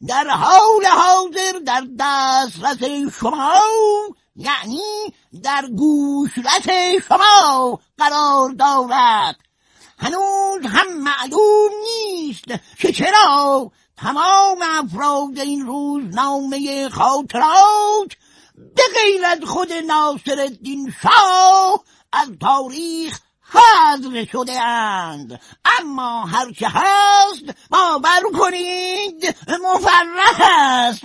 در حال حاضر در دسترس شما، یعنی در گوشرس شما قرار دارد. هنوز هم معلوم نیست که چرا تمام افراد این روزنامه خاطرات به غیر از خود ناصرالدین شاه از تاریخ حذف شده اند. اما هر چه هست باور کنید مفرح است.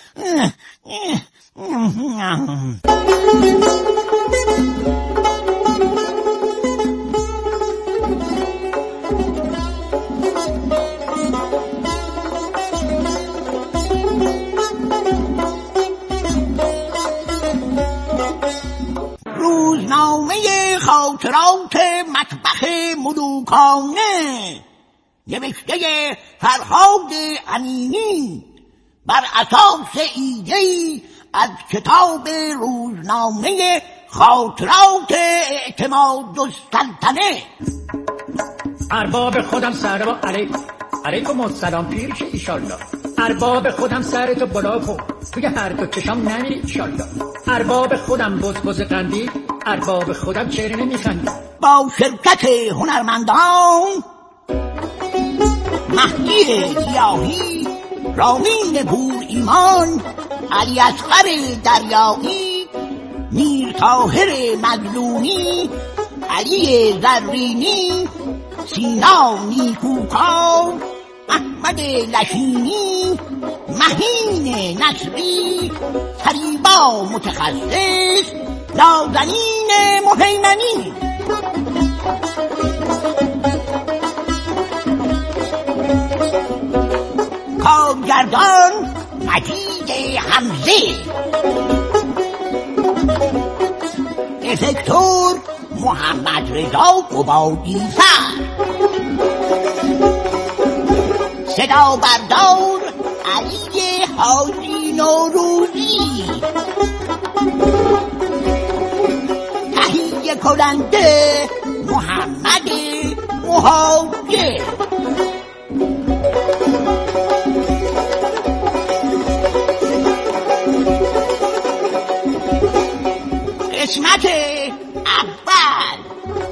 روزنامه خاطرات مطبخ ملوکانه نوشته فرهاد امینی بر اساس ایده‌ای از کتاب روزنامه خاطرات اعتمادالسلطنه. ارباب خودم سلام علیکم السلام پیرش ایشالله. ارباب خودم سرتو بالا کن، توی هر دو چشام نمیری ایشالله. ارباب خودم بزبز قندی، ارباب خودم چهره نمیخندی. با شرکت هنرمندان مهدی گیاهی، رامین پور ایمان، علی اصغر دریایی، میر طاهر مظلومی، علی زرینی، سینا نیکوکار، احمد لشینی، مهین نصری، فریبا متخصص، نازنین مهیمنی. کارگردان مجید حمزه، افکتور محمد رضا قبادی‌فر، صدا بردار علی حاجی نوروزی، تهیه کننده محمد مهاجر. قسمت اول.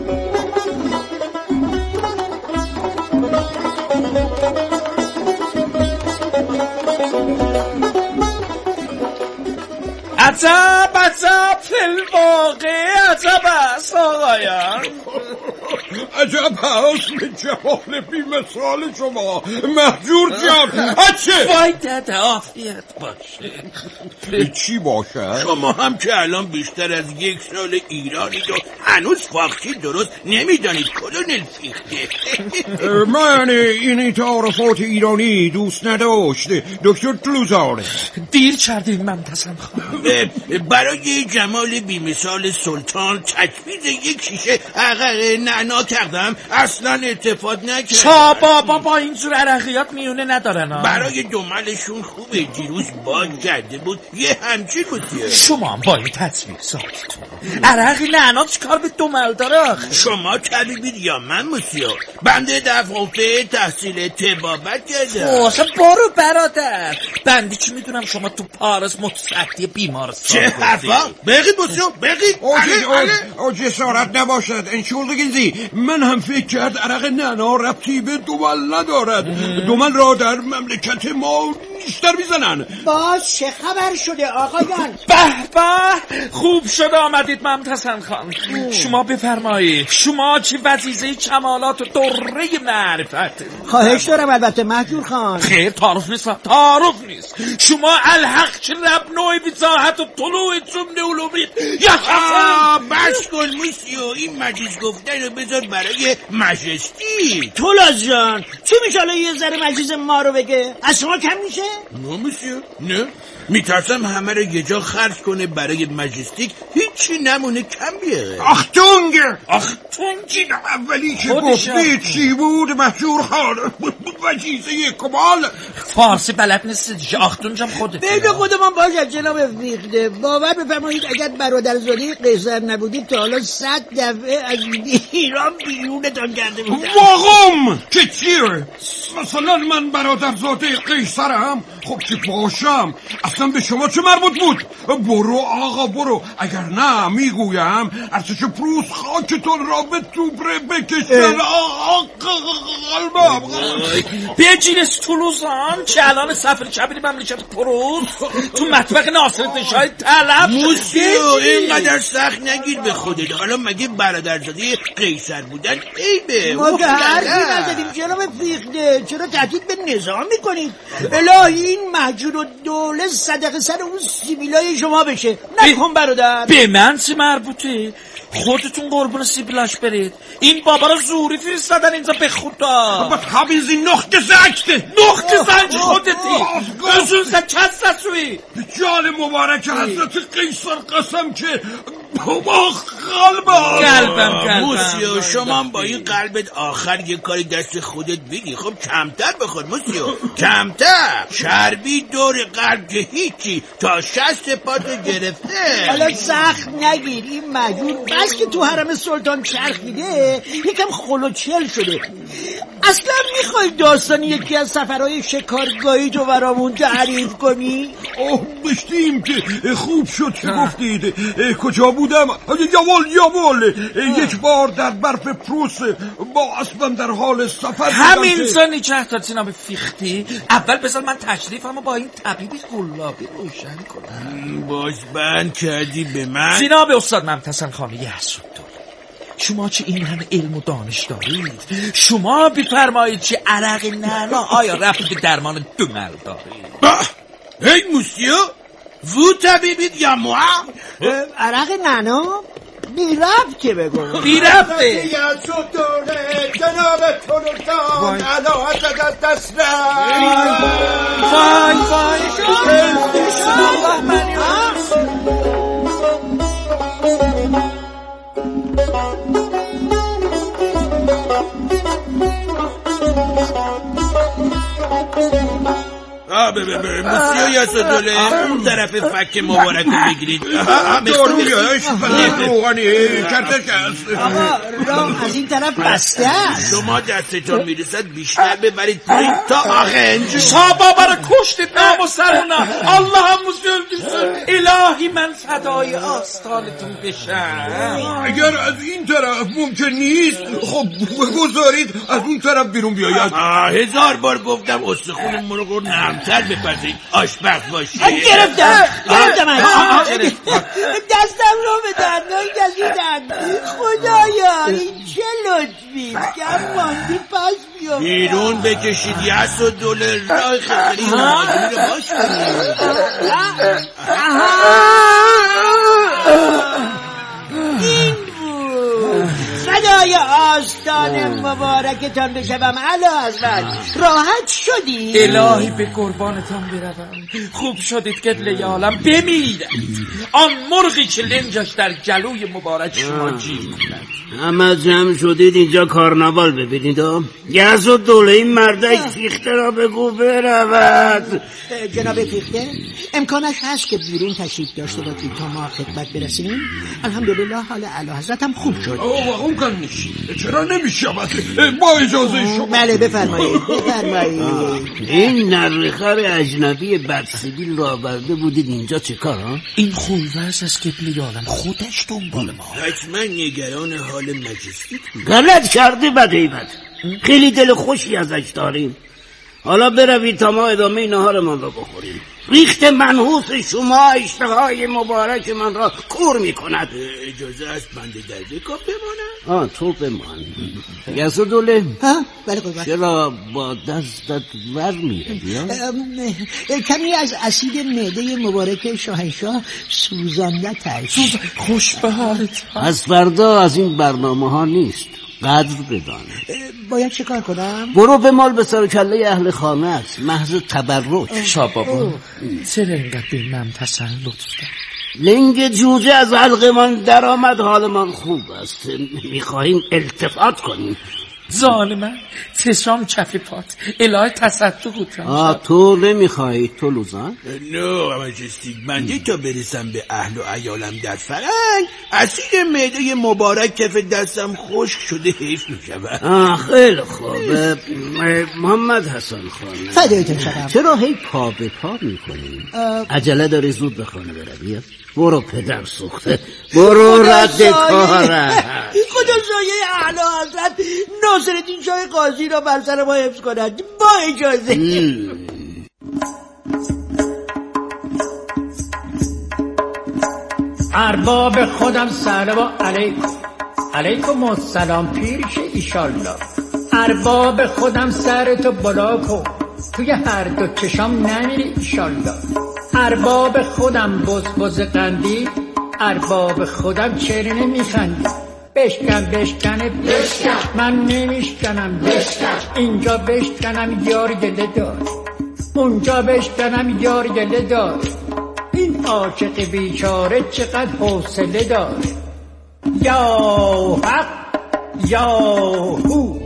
عجب فی‌الواقع عجب است آقایان. عجب هست به جمال بی مثال شما مهجور جان. اچه باید عافیت باشه. چی باشه؟ شما هم که الان بیشتر از 1 سال ایرانید و هنوز فاختی درست نمیدانید کلونل فیخته. من این تعارفات ایرانی دوست نداشت دکتر تلوزاره. دیر کردیم ممتزم خانم. برای جمال بیمثال سلطان تجویز 1 شیشه عرق نعنا کردم، اصلا اتفاق نکرد. بابا با اینجور عرقیات میونه ندارن. برای دوملشون خوبه، دیروز باد کرده بود یه همچین بودیه. شما هم با این تصویر ساکتون. عرق نعنا چیکار به دومل داره؟ شما طبیبید یا من مسیو؟ بنده در حوزه تحصیل طبابت کردم. اصلا برو برادر، بنده چی میدونم شما تو پاریس متصدی بیمارستان. چه حرفا؟ بگید مسیو بگید. او جسارت نباشد انشالله. من هم فکر کرد عرق نعنا ربطی به دومل ندارد. دومل را در مملکت ما بیشتر میزنن. باز چه خبر شده آقایان؟ به خوب شده آمدید ممتحن خان. شما بفرمایید، شما چی وظیفه کمالات و دره معرفت؟ خواهش دارم البته مهجور خان. خیر تعارف نیست. شما الحق چه ربنوی بزاحت و طلوع جمله علومید یا خفن. بس کن مسیو، این مجلس گفتن رو بذار برای مجلسی. تولاز جان چی میشه الان یه ذره مجلس ما رو بگه؟ از شما کم میشه؟ نه مسیو نه. میترسم همه رو یه جا خرج کنه برای مجستیک، هیچی نمونه کم بیاره. اختونگ چی؟ اولی که گفتی چی بود مهجور خان؟ وجیزه کمال فارسی بلد نیست دیگه. آختونجم خودت بین خودمان باشد جناب فیخته. باور بفرمایید اگر برادرزاده قیصر نبودید تا حالا 100 دفعه از ایران بیرونتان کرده بودم. واقم که چیه؟ مثلا من برادرزاده قیصرم؟ خب که باشم، اصلا به شما چه مربوط بود؟ برو آقا برو، اگر نه میگویم ارتش پروس خاکتون را به توبره بکشن. قلبم بجیرس تولوزان که الان سفر کبیر مملکت پروس تو مطبخ ناصرالدین شاه طلب. موسیو اینقدر سخت نگیر به خودت. حالا مگه برادرزاده قیصر بودن عیبه؟ ما که حرفی نزدیم جناب فیخته، چرا تهدید به نظام میکنید؟ الهی این مهجور و دوله صدقه سر اون سیبیلای شما بشه. نکن برادر. به من چه مربوطه؟ خودتون قربون سیبیلاش برید. این بابا رو زوری فرستادن اینجا به خدا. بس haben Sie noch gesagt؟ نخت زنج خودتی ازون سن کس رسوی جان مبارک حضرت قیصر قسم که با قلبم. موسیو شما با این قلبت آخر یه کاری دست خودت بگی. خب کمتر بخور موسیو، کمتر. چربی دور قلب که هیچی، تا 60 پاتو گرفته. حالا سخت نگیر. این مهجور بس که تو حرم سلطان چرخیده یکم خلوچل شده. اصلا میخوای داستان یکی از سفرهای شکارگاهی تو برامون تعریف کنی؟ داشتیم که خوب شد که گفتید. کجا بودم؟ یاول یک بار در برف پروس با اسبم در حال سفر. همین زنی که احتاطی به فیختی. اول بذار من تشریفمو با این طبیب گلابی روشن کنم. باز بند کردی به من؟ جناب استاد ممتحن خانه یحسوددوله، شما چه این همه علم و دانش دارید؟ شما بفرمایید چه عرق نعنا آیا رفت به درمان دمل دارید؟ هی موسیو، وو طبیبید یا ما؟ عرق نعنا؟ بی رفت که بگو. بی رفته. یحسوددوله جناب تولوزان علا حضرت از دست وای وای موسیو یحسوددوله اون طرف فک مبارک رو بگیرید. دارویش روغانی کرتش است. راه از این طرف بسته است. شما دستتون میرسد بیشتر ببرید پایین تا آخنج. شابا برای کشتید نام و سرونم. الله هم مسلم. الهی من فدای آستانتون بشم. اگر از این طرف ممکن نیست خب بگذارید از اون طرف بیرون بیاید. 1000 بار گفتم استخون مرغ رو نرمتر بپزید آشپخ باشید. گرفتم دستم رو به دندان کشیدن. خدایا این چه لطفی. کم ماندی پس بیام بیرون بکشید یحسوددوله. راه خیلی مادمی رو باش کنید. این بود فدای آستان مبارکتان بشوم علا حضرت. راحت شدی؟ الهی به قربانتان بروم. خوب شدید که لیالم بمیرد. آن مرغی که لنجش در جلوی مبارک شما جیر کند. همه جمع شدید اینجا کارناوال ببینید. یحسوددوله این مردک فیخته را بگو برود. جناب فیخته امکانش هست که بیرون تشریف داشته باشید تا ما خدمت برسیم. الحمدلله حال اعلی حضرت هم خوب شد. اون کن چرا نمیشود؟ با اجازه شما. بله بفرمایید. این نرخر اجنبی بدسیبیل را آورده بودید اینجا چه کار؟ این خویوز از قبله یالم خودش دنبال ما. حتما نگران حال مجستیک. غلط کرده بدهیبت. خیلی دل خوشی ازش داریم. حالا بروید تا ما ادامه نهارمان را بخوریم. ریخت منحوس شما اشتهای مبارک من را کور می کند. اجازه است بنده در بکاپ بمانم؟ تو بمان. یزدوله ها بله قربان. چرا با دستت ور میره؟ کمی از اسید معده مبارک شاهنشاه سوزاندتش. خوش به حالت. از فردا از این برنامه ها نیست، قدر بدان. باید چه کار کنم؟ برو به مال به سر کله اهل خانه است، محض تبرک. شاه بابا چرا اینقدر به من تسلط داد؟ لنگ جوجه از حلقمان در آمد، حالمان خوب است. میخواهیم التفات کنیم. ظالمه چشام چپی پات الهی تصدق بودم. تو نمیخوایی تو لوزان؟ نه اماجستی من تا برسم به اهل و عیالم در فرنگ اسید معده مبارک کف دستم خشک شده حیف میشود. خیلی خوب. محمد حسن خان فدایتون شدم. چرا هی پا به پا میکنی؟ عجله داری زود به خانه بروی؟ برو پدر سوخته، برو رد کاره. این خدا سایه اعلی حضرت ناصرالدین شاه قاضی را بر سر ما حفظ کند با اجازه. ارباب خودم سلام علیکم السلام پیرش ایشالله. ارباب خودم سرتو بالا کن توی هر دو چشام نمیری ایشالله. ارباب خودم بز قندی، ارباب خودم چرا نمیخندی؟ بشکن من نمیشکنم. اینجا بشکنم یار گله دار، اونجا بشکنم یار گله دار. این عاشق بیچاره چقدر حوصله دار. یا حق یا هو.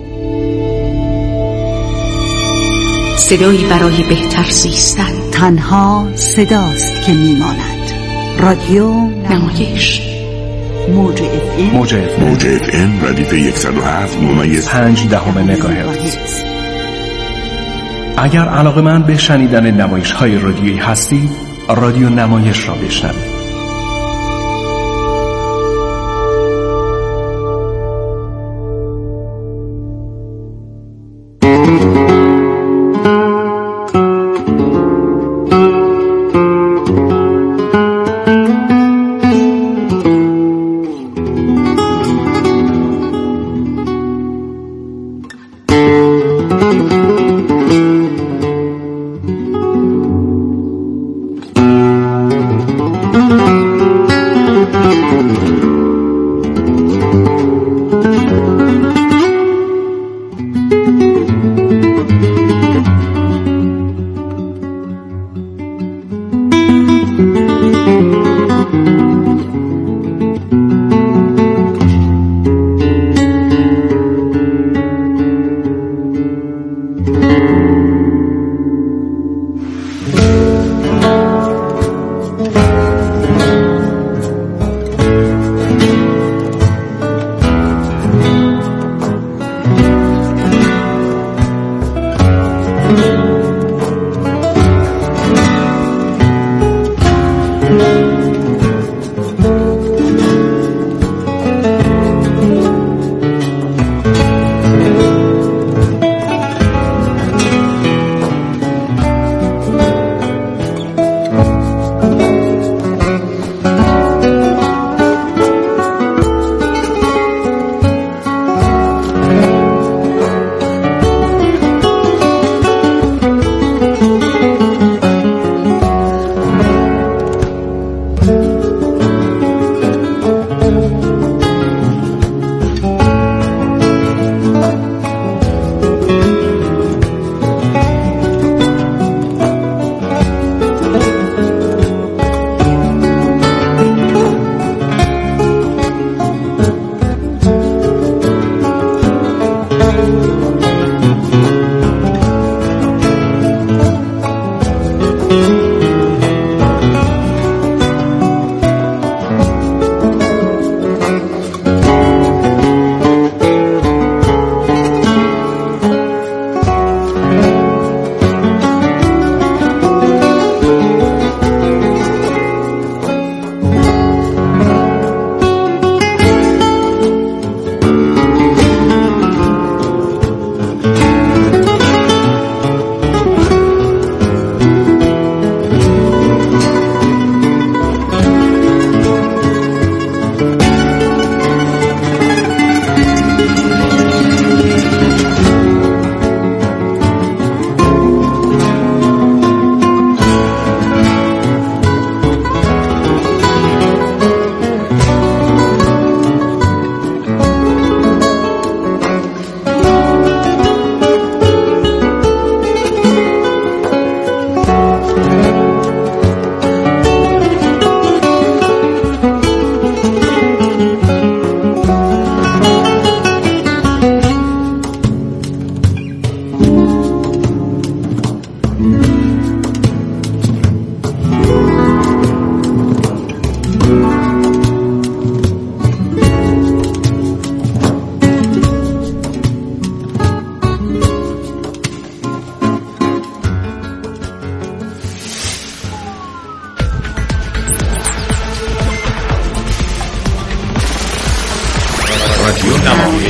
صدایی برای بهتر زیستن. تنها صداست که میماند. رادیو نمایش موج اف ام ردیف 107.5 مگاهرتز. اگر علاقه‌مند به شنیدن نمایش‌های رادیویی هستید، رادیو نمایش را بشنوید.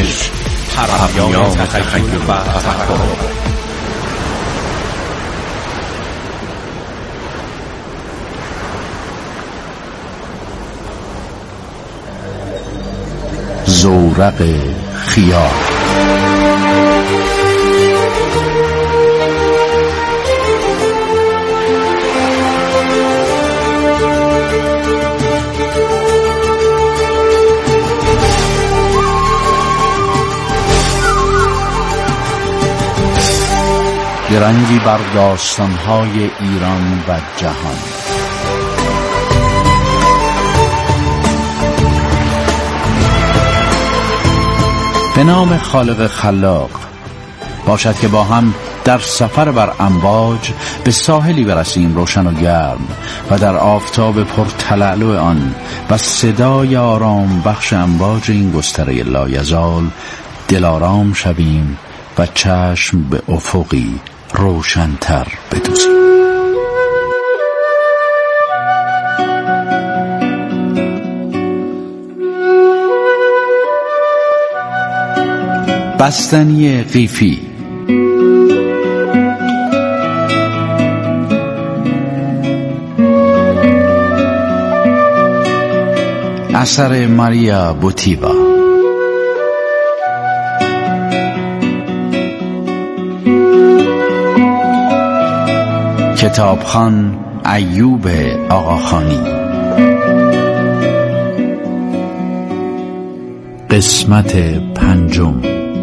نمایش، پیام تخیل و تفکر. زورق خیال. درنگی بر داستان‌های ایران و جهان. به نام خالق خلاق. باشد که با هم در سفر بر امواج به ساحلی برسیم روشن و گرم و در آفتاب پرتلالو آن و صدای آرام بخش امواج این گستره لایزال دلارام شویم و چشم به افقی روشن‌تر بدوزیم. بستنی قیفی. اثر ماریا بوتیوا. کتابخوان ایوب آقاخانی. قسمت 5.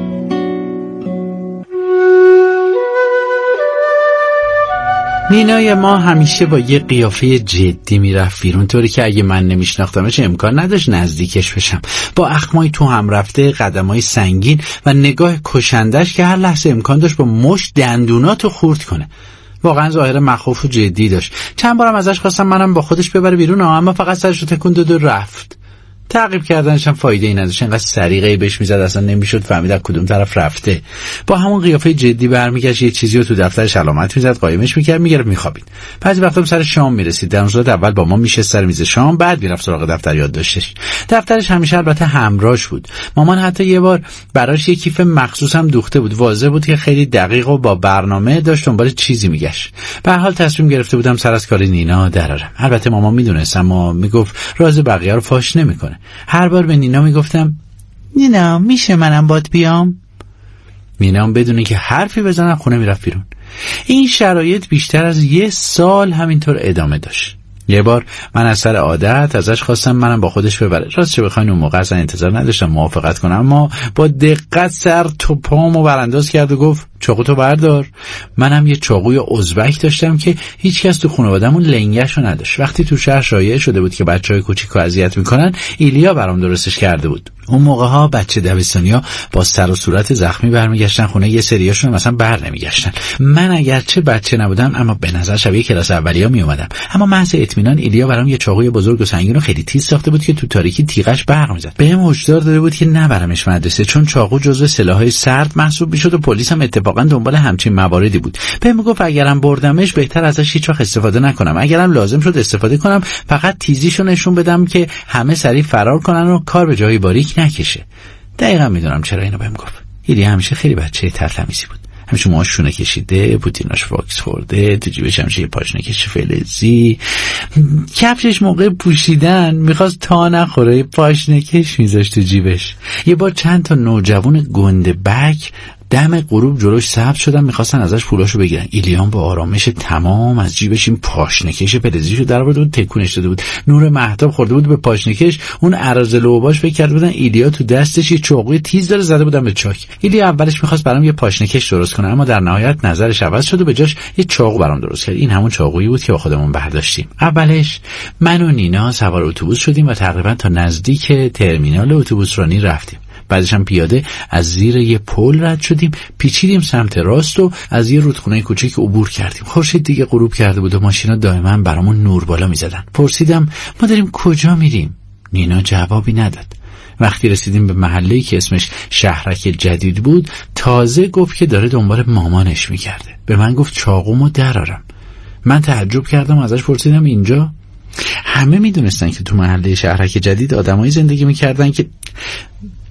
نینای ما همیشه با یه قیافه جدی میرفت بیرون، طوری که اگه من نمیشناختمش امکان نداشت نزدیکش بشم. با اخمای تو هم رفته، قدمای سنگین و نگاه کشندش که هر لحظه امکان داشت با مشت دندوناتو خورد کنه. واقعا ظاهر مخوف و جدی داشت. چند بارم ازش خواستم منم با خودش ببره بیرون، اما فقط سرشو تکون داد و رفت. تعقیب کردنش هم فایده ای نداشت، انقدر سریقه‌ای بهش میزد اصلا نمیشد فهمید از کدوم طرف رفته. با همون قیافه جدی برمیگشت، یه چیزی رو تو دفترش علامت میزد، قایمش میکرد، میگرفت میخوابید. بعضی وقتا سر شام میرسید، در صورت اول با ما میشست سر میز شام، بعد میرفت سراغ دفتر یادداشتش. دفترش همیشه البته همراهش بود. مامان حتی یه بار براش یه کیف مخصوص هم دوخته بود. واضح بود که خیلی دقیق و با برنامه داشت دنبال چیزی میگشت. به هر حال تصمیم گرفته بودم سر از کار نینا درارم. البته مامان میدونست، اما میگفت راز بقیه رو فاش نمیکنه. هر بار به نینا میگفتم نینا میشه منم باد بیام؟ نینا هم بدون اینکه حرفی بزنم خونه میرفت بیرون. این شرایط بیشتر از 1 سال همینطور ادامه داشت. یه بار من از سر عادت ازش خواستم منم با خودش ببره. راست چه بخواین اون موقع اصلا انتظار نداشتم موافقت کنم، اما با دقت سر تو پامو برانداز کرد و گفت چاقو تو بردار. منم یه چاقوی ازبک داشتم که هیچ کس تو خانواده‌مون لنگشو نداشت. وقتی تو شهر شایع شده بود که بچهای کوچیکو اذیت میکنن، ایلیا برام درستش کرده بود. اون موقع‌ها بچه دبستانیا با سر و صورت زخمی برمیگشتن خونه، یه سریاشون مثلا بر نمیگشتن. من اگرچه بچه نبودم اما به نظر شبیه کلاس اولیا می اومدم. اما محض اطمینان ایلیا برام یه چاقوی بزرگ و سنگین و خیلی تیز ساخته بود که تو تاریکی تیغش برق می‌زد. بهم هشدار داده بود که نبرمش مدرسه، چون چاقو جزو سلاح‌های سرد محسوب می‌شد و پلیس هم اتفاقا دنبال همچین مواردی بود. بهم گفت اگرم بردمش بهتر ازش هیچ وقت استفاده نکنم. اگرم لازم شد استفاده کنم فقط تیزیشو نشون بدم که همه سریع فرار کنن و کار به جای باریک نکشه. دقیقاً میدونم چرا اینو بهم گفت. ایلیا همیشه خیلی بچه ترتمیزی بود. همیشه موهاش شونه کشیده، پوتیناش واکس خورده، تو جیبش همیشه یه پاشنکش فلزی. کفشش موقع پوشیدن میخواست تا نخوره پاشنکش میذاشت تو جیبش. یه بار چند تا نوجوان گنده بک دم غروب جلوش ثبت شدن، میخواستن ازش پولاشو بگیرن. ایلیان با آرامش تمام از جیبش این پاشنکش فلزیشو درآورده بود، تکونش داده بود. نور مهتاب خورده بود به پاشنکش. اون اراذل و باش فکر کرده بودن ایلیا تو دستش یه چاقوی تیز داره، زده بودن به چاک. ایلیا اولش میخواست برام یه پاشنکش درست کنه، اما در نهایت نظرش عوض شد و به جاش یه چاقو برام درست کرد. این همون چاقویی بود که با خودمون برداشتیم. اولش من و نینا سوار اتوبوس شدیم و تقریبا تا نزدیک ترمینال اتوبوسرانی رفتیم. بعدش هم پیاده از زیر یه پل رد شدیم، پیچیدیم سمت راست و از یه رودخونه کوچیک عبور کردیم. خورشید دیگه غروب کرده بود و ماشینا دائما برامون نور بالا می‌زدن. پرسیدم ما داریم کجا میریم؟ نینا جوابی نداد. وقتی رسیدیم به محله‌ای که اسمش شهرک جدید بود، تازه گفت که داره دنبال مامانش می‌گرده. به من گفت چاقومو درارم. من تعجب کردم، ازش پرسیدم اینجا؟ همه میدونستن که تو محله شهرک جدید آدمایی زندگی می‌کردن که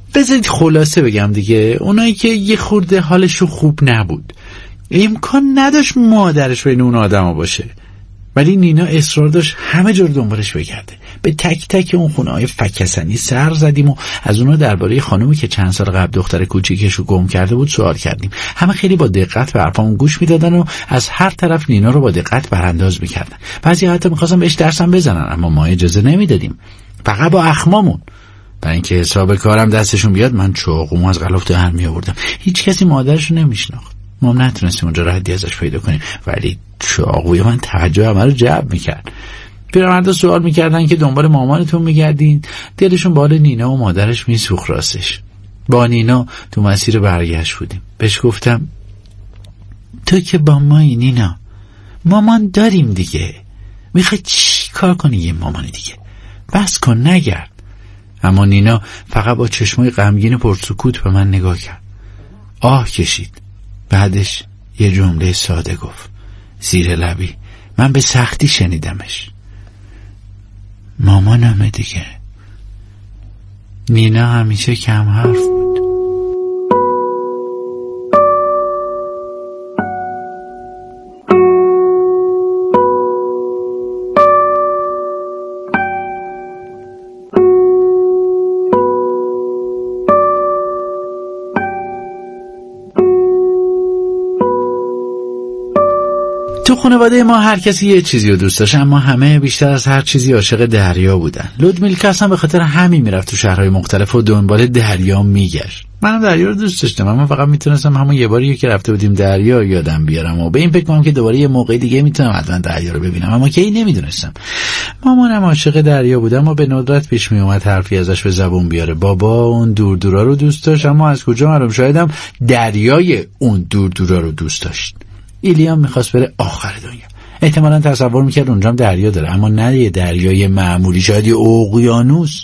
بذارید خلاصه بگم دیگه، اونایی که یه خورده حالشون خوب نبود، امکان نداشت مادرش بین اون آدما باشه، ولی نینا اصرار داشت همه جور دنبالش بگرده. به تک تک اون خونه‌های فکسنی سر زدیم و از اونا درباره خانومی که چند سال قبل دختر کوچیکشو گم کرده بود سوال کردیم. همه خیلی با دقت به حرفامون گوش میدادن و از هر طرف نینا رو با دقت برانداز میکردن. بعضی حتی می‌خواستن بهش درسم بزنن، اما ما اجازه نمیدادیم، فقط با اخمامون. برای اینکه حساب کارم دستشون بیاد من چاقومو از غلاف در میآوردم. هیچ کسی مادرشو نمیشناخت، ما نتونستیم اونجا ردی ازش پیدا کنیم، ولی چاقوی من توجه همه رو جلب میکرد. پیرمردا سوال میکردن که دنبال مامانتون میگردین، دلشون بال نینا و مادرش میسوخت. راستش با نینا تو مسیر برگشت بودیم. بهش گفتم تو که با مایی نینا، مامان داریم دیگه، میخوای چی کار کنی یه مامان دیگه؟ بس کن نگرد. اما نینا فقط با چشمای غمگین پرسکوت به من نگاه کرد، آه کشید، بعدش یه جمله ساده گفت زیر لبی، من به سختی شنیدمش، مامانمه دیگه. نینا همیشه کم حرف بود. تو خانواده ما هر کسی یه چیزی رو دوست داشت، اما همه بیشتر از هر چیزی عاشق دریا بودن. لودمیلکا اصلا به خاطر همین میرفت تو شهرهای مختلف و دنبال دریا میگشت. منم دریا رو دوست داشتم، اما فقط میتونستم همون یه باری که رفته بودیم دریا یادم بیارم و به این فکر کنم که دوباره یه موقع دیگه میتونم حتما دریا رو ببینم، اما کی نمیدونستم. مامانم عاشق دریا بود، اما به ندرت پیش میومد حرفی ازش به زبون بیاره. بابا اون دور رو دوست داشت، اما از کجا معلوم شایدم دریای اون دور رو دوست داشت. ایلیام میخواست بره آخر دنیا، احتمالاً تصور میکرد اونجا هم دریا داره، اما نه یه دریای معمولی، شاید یه اقیانوس.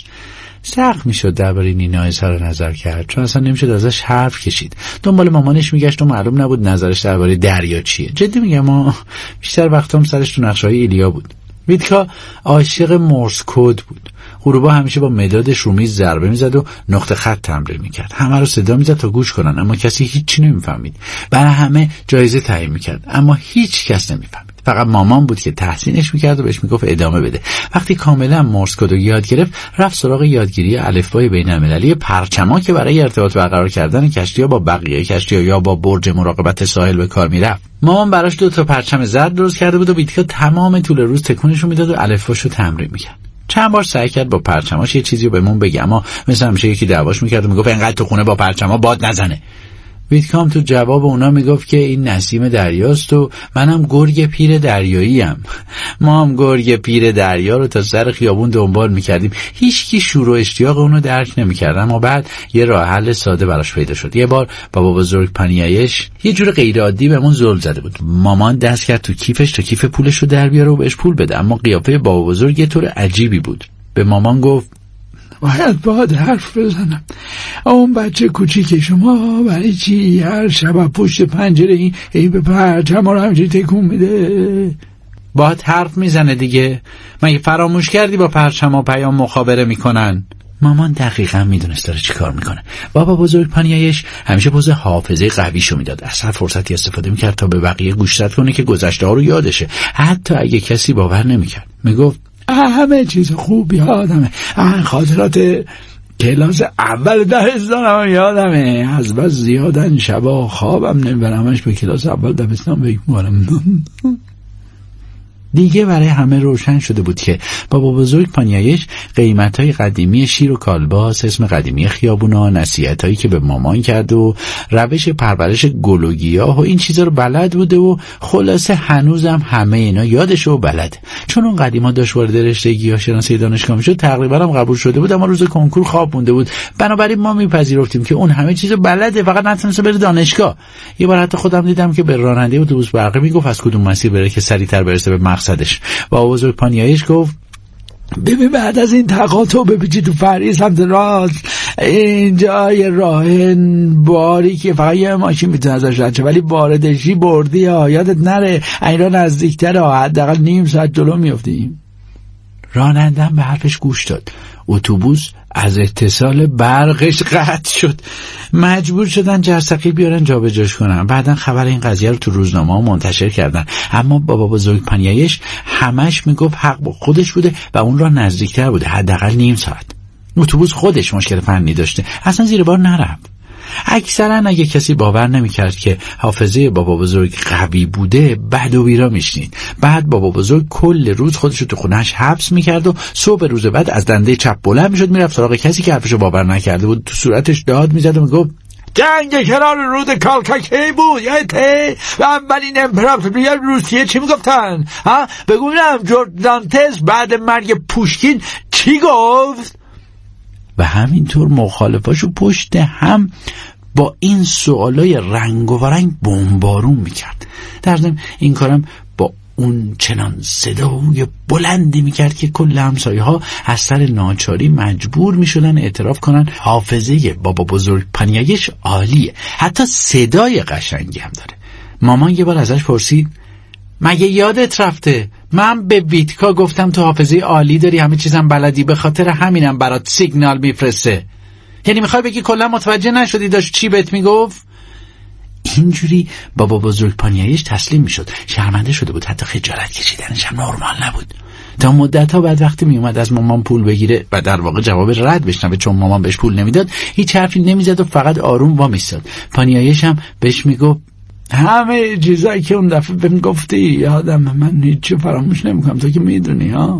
سخت میشد درباره نینا اظهار نظر کرد، چون اصلا نمیشد ازش حرف کشید. دنبال مامانش میگشت و معلوم نبود نظرش درباره دریا چیه. جدی میگم، ما بیشتر وقتام سرش تو نقشه‌های ایلیا بود. ویتکا عاشق مورس کد بود. غروبا همیشه با مدادش رو میز ضربه میزد و نقطه خط تمرین میکرد. همه رو صدا میزد تا گوش کنن، اما کسی هیچی نمیفهمید. برای همه جایزه تعیین میکرد، اما هیچ کس نمیفهمید. فقط مامان بود که تحسینش میکرد و بهش میگفت ادامه بده. وقتی کاملا مورس کد رو یاد گرفت، رفت سراغ یادگیری الفبای بین‌المللی پرچما که برای ارتباط برقرار کردن کشتی‌ها با بقیه کشتی‌ها یا با برج مراقبت ساحل به کار میرفت. مامان براش 2 تا پرچم زرد درست کرده بود و ویتکا تمام طول روز تکونشو میداد و الفباشو تمرین میکرد. چند بار سعی کرد با پرچماش یه چیزی رو بهمون بگه، اما مثل همیشه یکی دعواش میکرد و میگفت انقدر تو خونه با پرچما باد نزنه. ویتکام تو جواب اونا میگفت که این نسیم دریاست و منم گرگ پیر دریاییم. ما هم گرگ پیر دریا رو تا سر خیابون دنبال میکردیم. هیچکی شور و اشتیاق اونو درک نمیکرد، اما بعد یه راه حل ساده براش پیدا شد. یه بار بابا بزرگ پانیایش یه جور غیر عادی بهمون زل زده بود. مامان دست کرد تو کیفش تا کیف پولش رو در بیاره و بهش پول بده، اما قیافه بابا بزرگ یه طور عجیبی بود. به مامان گفت باید حرف بزنم. اون بچه کوچیک شما برای چی هر شب پشت پنجره این به پرچم رو همچین تکون میده؟ باید حرف میزنه دیگه. مگه فراموش کردی با پرچم و پیام مخابره میکنن؟ مامان دقیقا میدونست داره چی کار میکنه. بابا بزرگ پانیایش همیشه پوز حافظه قویشو میداد، از هر فرصتی استفاده میکرد تا به بقیه گوشزد کنه که گذشته ها رو یادشه، حتی اگه کسی باور نمیکرد. میگفت همه چیز خوب یادمه، خاطرات کلاس اول دبستانم یادمه، از بس زیادن شبا خوابم نمیبرمش به کلاس اول دبستان بگم. دیگه برای همه روشن شده بود که بابا بزرگ پانیایش قیمت‌های قدیمی شیر و کالباس، اسم قدیمی خیابونا، نصیحتایی که به مامان کرد و روش پرورش گل و گیاه و این چیزا رو بلد بوده و خلاصه هنوزم همه اینا یادشه و بلده. چون اون قدیما داشت وارد رشته گیاهشناسی دانشگاه میشد، تقریبا هم قبول شده بود، اما روز کنکور خواب مونده بود. بنابراین ما میپذیرفتیم که اون همه چیزو بلده، فقط نتونسته بره دانشگاه. یه بار حتی خودم دیدم که به راننده اتوبوس برقی میگفت از کدوم مسیر بره که سریعتر برسه به مقصدش. با بزرگ پانیایش گفت ببین بعد از این تقاطع بپیچی تو فرعی سمت راست، اینجا یه راه باری که فقط یه ماشین میتونه ازش رد شه، ولی واردشی بردی ها، یادت نره این را نزدیکتر ها، حداقل نیم ساعت جلو میافتیم. رانندم به حرفش گوش داد. اتوبوس از اتصال برقش قطع شد. مجبور شدن جرثقیل بیارن جابجاش کنن. بعدن خبر این قضیه رو تو روزنامه‌ها منتشر کردن. اما بابا بزرگ پانیایش همش میگفت حق با خودش بوده و اون را نزدیکتر بوده، حداقل نیم ساعت. اتوبوس خودش مشکل فنی داشته، اصلا زیر بار نرفت. اکثرا اگه کسی باور نمی‌کرد که حافظه بابا بزرگ قوی بوده، بد و بیرا میشنید. بعد بابا بزرگ کل روز خودش رو تو خونه‌اش حبس می‌کرد و صبح روز بعد از دنده چپ بلند می‌شد میرفت سراغ کسی که حرفشو باور نکرده بود، تو صورتش داد می‌زد و میگفت جنگ کنار رود کالکا کی بود؟ یادته؟ و اولین امپراتوری روسیه چی میگفتن؟ ها؟ بگویم جوردانتس بعد مرگ پوشکین چی گفت؟ و همینطور مخالفاشو پشت هم با این سوالای رنگ و رنگ بمبارون میکرد. در ضمن این کارم با اون چنان صدای بلندی میکرد که کل همسایه ها از سر ناچاری مجبور میشدن اعتراف کنن حافظه بابا بزرگ پانیایش عالیه، حتی صدای قشنگی هم داره. مامان یه بار ازش پرسید مگه یادت رفته من به ویتکا گفتم تو حافظه عالی داری، همه چیزم بلدی، به خاطر همینم برات سیگنال میفرسته. یعنی میخوای بگی کلا متوجه نشدی داشت چی بهت میگفت؟ اینجوری بابا بزرگ پانیایش تسلیم میشد. شرمنده شده بود، حتی خجالت کشیدنش هم نرمال نبود. تا مدت‌ها بعد وقتی میومد از مامان پول بگیره و در واقع جواب رد بشنوه چون مامان بهش پول نمیداد، هیچ حرفی نمیزد و فقط آروم وامیستاد. پانیایش هم بهش میگفت همه چیزایی که اون دفعه بهم گفتی یادم، من هیچی فراموش نمیکنم، تو که میدونی ها.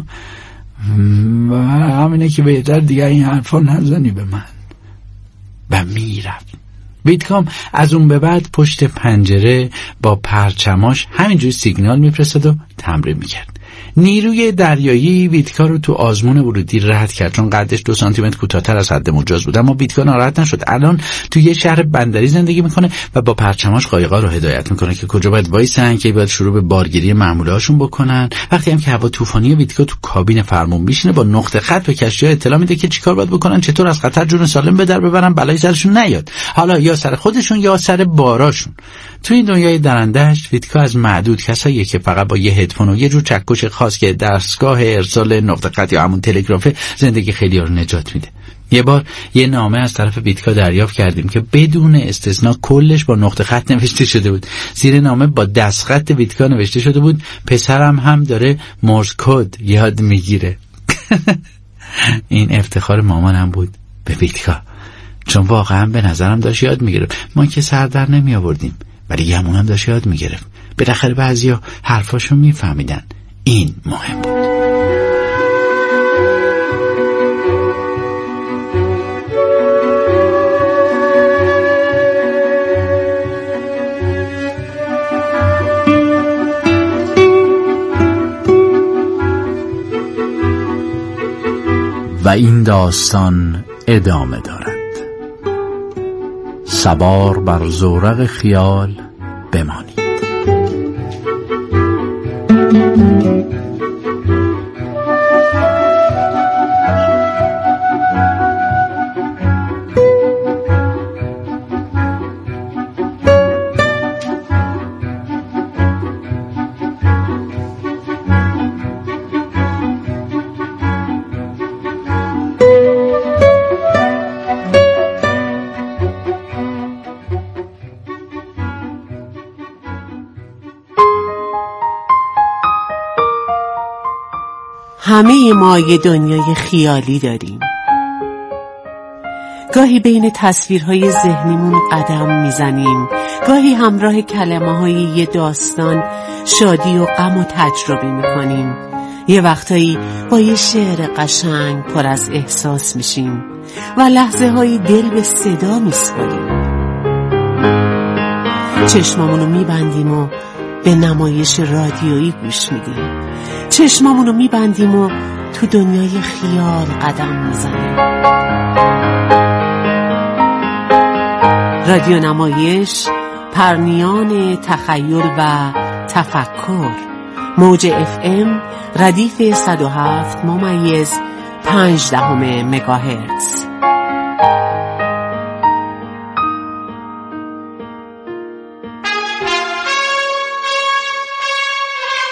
همینه که بهتر دیگه این حرفا نزنی به من. و میرفت. ویتکام از اون به بعد پشت پنجره با پرچماش همینجوری سیگنال میفرستاد و تمرین میکرد. نیروی دریایی ویتکا رو تو آزمون ورودی رد کرد چون قدش 2 سانتیمتر کوتاه‌تر از حد مجاز بود، اما ویتکا ناراحت نشد. الان تو یه شهر بندری زندگی میکنه و با پرچماش قایقا رو هدایت میکنه که کجا باید وایسن، که باید شروع به بارگیری محموله‌هاشون بکنن. وقتی هم که هوا طوفانیه، ویتکا تو کابین فرمون میشینه با نقطه خط به کشتی‌ها اطلاع میده که چیکار باید بکنن، چطور از خطر جون سالم به در ببرن، بلایی سرشون نیاد، حالا یا سر خودشون یا سر باراشون. تو این دنیای درنده‌اش ویتکا از معدود کساییه که فقط با یه هدفون و یه جور چکش خاص که دستگاه ارسال نقطه خط یا همون تلگرافه زندگی خیلی‌ها رو نجات میده. یه بار یه نامه از طرف ویتکا دریافت کردیم که بدون استثنا کلش با نقطه خط نوشته شده بود. زیر نامه با دستخط ویتکا نوشته شده بود پسرم هم داره مورز کد یاد میگیره. این افتخار مامانم بود به ویتکا، چون واقعا به نظرم داشت یاد میگرفت. ما که سر در نمی آوردیم ولی گمونم داشت یاد میگرفت. بالاخره بعضیا حرفاشو میفهمیدن. این مهم بود. و این داستان ادامه دارد. سوار بر زورق خیال بمانید. همه ما یه دنیای خیالی داریم. گاهی بین تصویرهای ذهنیمون قدم میزنیم، گاهی همراه کلمه‌های یه داستان شادی و غم و تجربه میکنیم. یه وقتایی با یه شعر قشنگ پر از احساس میشیم و لحظه هایی دل به صدا میسپاریم. چشمامونو میبندیم و به نمایش رادیویی گوش میدیم. چشمامونو میبندیم و تو دنیای خیال قدم میزنیم. رادیو نمایش، پرنیان تخیل و تفکر. موج FM ردیف 107.5 مگاهرتز.